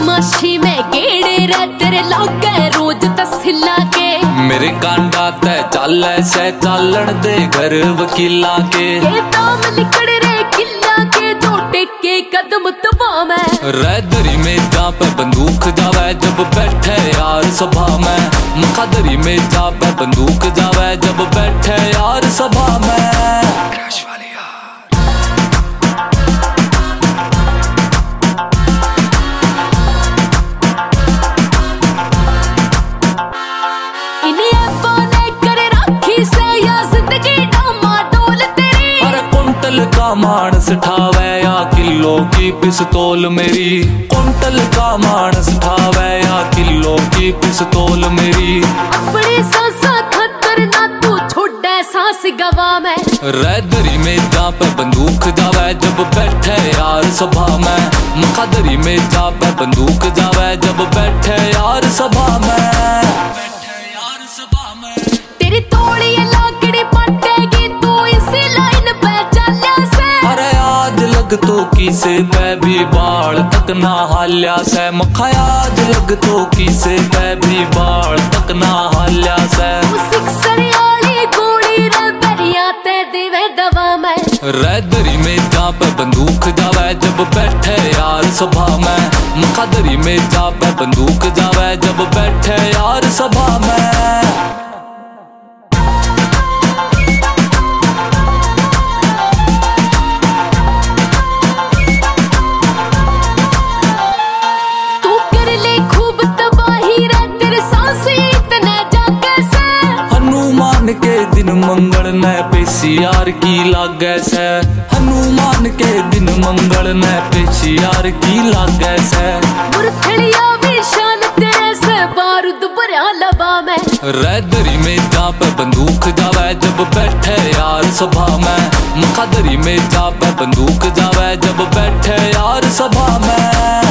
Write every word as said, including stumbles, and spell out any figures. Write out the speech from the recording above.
बदमाशी में गेड़े रह तेरे लागे रोज तसिला के। मेरे कांडा ते चल ऐसे चालन दे घर वकीला के। ये दाम लिकड़ रे किला के जो टेके कदम तबा में। रैदरी में जा पे बंदूक जावे जब बैठे यार सभा में। मुखादरी में जा पे बंदूक जावे जब बैठे यार सभा में। का मानस ठावे या किलो की पिस्तौल मेरी। कुंटल का मानस ठावे या किलो की पिस्तौल मेरी। अपने सांसा खतरना तू छोड़े सांस गवा में। रैदरी में जा पे बंदूक जावे जब बैठे यार सभा में। मुखादरी में जा पे बंदूक जावे जब बैठे यार सभा में। तेरी तोड़ी लाकड़ी पटेगी तू इसी लाइन पे चलिया से। अरे आज लग तो किसे पे भी बाल तक ना हाल्या से। मखा आज लग तो किसे पे भी बाल तक ना हाल्या से। सिक्सरियाली गोली रे बरिया ते देवे दवा में। रैदरी में जा पे बंदूक जावे जब बैठे यार सभा में। मुखादरी में जा पे बंदूक जावे जब बैठे यार सभा में। के दिन मंगल न पेशियार की लागे से। हनुमान के दिन मंगल न पेशियार की लागे से। मुरथड़िया भी शान तेरे से बारूद भरा लबा में। रैदरी में जा पे बंदूक जावे जब बैठे यार सभा में। मुखादरी में जा पे बंदूक जावे जब बैठे यार सभा में।